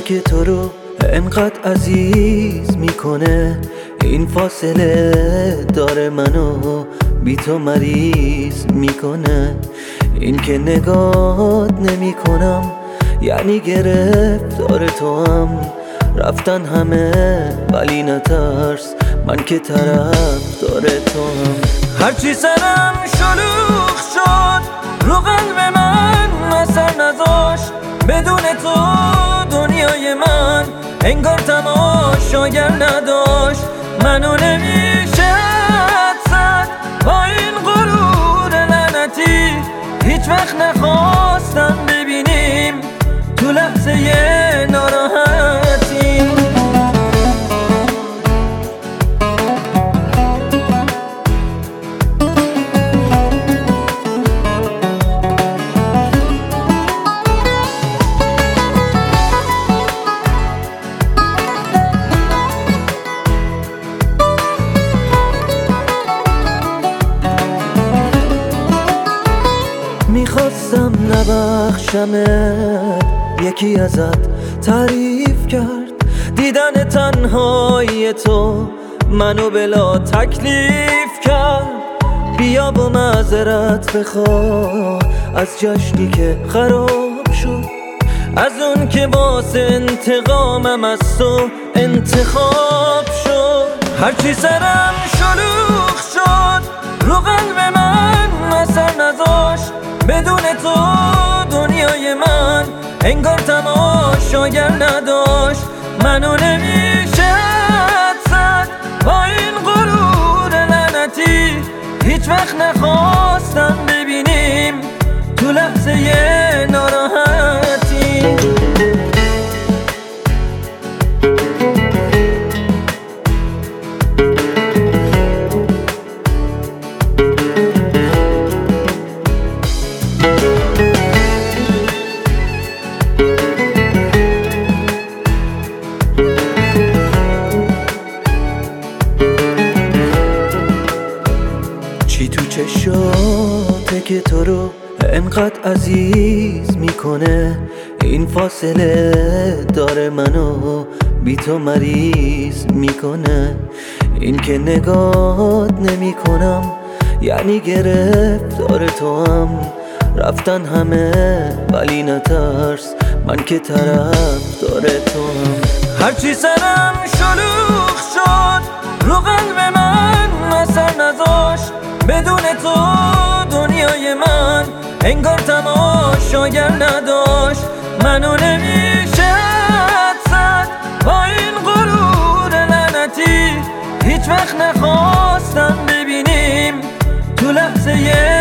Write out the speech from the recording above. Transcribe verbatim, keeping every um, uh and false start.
که تو رو انقدر عزیز میکنه، این فاصله داره منو بی تو مریض میکنه. این که نگات نمی کنم یعنی گرفتار تو هم، رفتن همه ولی نترس، من که طرف داره تو هم. هرچی سرم شلوغ شد رو قلب من اثر نذاشت، بدون تو دنیای من انگار تماشاگر نداشت. منو نمیشه حد با این غرور لعنتی، هیچ وقت نخواستم ببینیم تو لحظه ناراحتی. میخواستم نبخشمت، یکی ازت تعریف کرد، دیدن تنهای تو منو بلا تکلیف کرد. بیا با معذرت بخوا از جشنی که خراب شد، از اون که واسه انتقامم از تو انتخاب شد. هرچی سرم شلوغ شد رو قلب من اثر نذاشت، بدون تو دنیای من انگار تماشاگر نداشت. منو نمیشه حد زد با این غرور لعنتی، هیچ وقت نخواستم ببینیم تو لحظه ناراحتی. چی تو چشاته که تو رو انقدر عزیز میکنه، این فاصله داره منو بی تو مریض میکنه. این که نگات نمی کنم یعنی گرفتار تو هم، رفتن همه ولی نترس، من که طرف داره تو هم. هرچی سرم شلوغ شد رو قلب من اثر نذاشت، بدون تو دنیای من انگار تماشاگر نداشت. منو نمیشه حد زد با این غرور لعنتی، هیچ وقت نخواستم ببینیم تو لحظه